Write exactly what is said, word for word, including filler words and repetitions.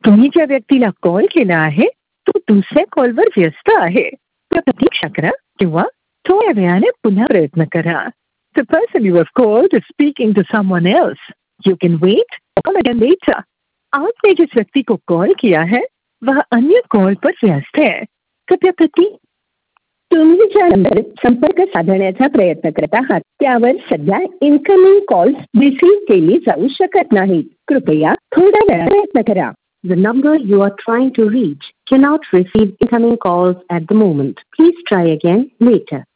तुम्ही ज्या व्यक्तीला कॉल केला आहे तो दुसऱ्या कॉलवर व्यस्त आहे. तर प्रतीक्षा करा किंवा थोड्या वेळाने पुन्हा प्रयत्न करा. The person you have called is speaking to someone else. You can wait or call again later. आपने जिस व्यक्ति को कॉल किया है वह अन्य कॉल पर व्यस्त है. कृपया प्रति तुम्ही ज्या नंबर संपर्क साधण्याचा प्रयत्न करत आहात त्यावर सध्या इनकमिंग कॉल्स रिसीव्ह केली जाऊ शकत नाहीत. कृपया थोड्या वेळा प्रयत्न करा. The number you are trying to reach cannot receive incoming calls at the moment. Please try again later.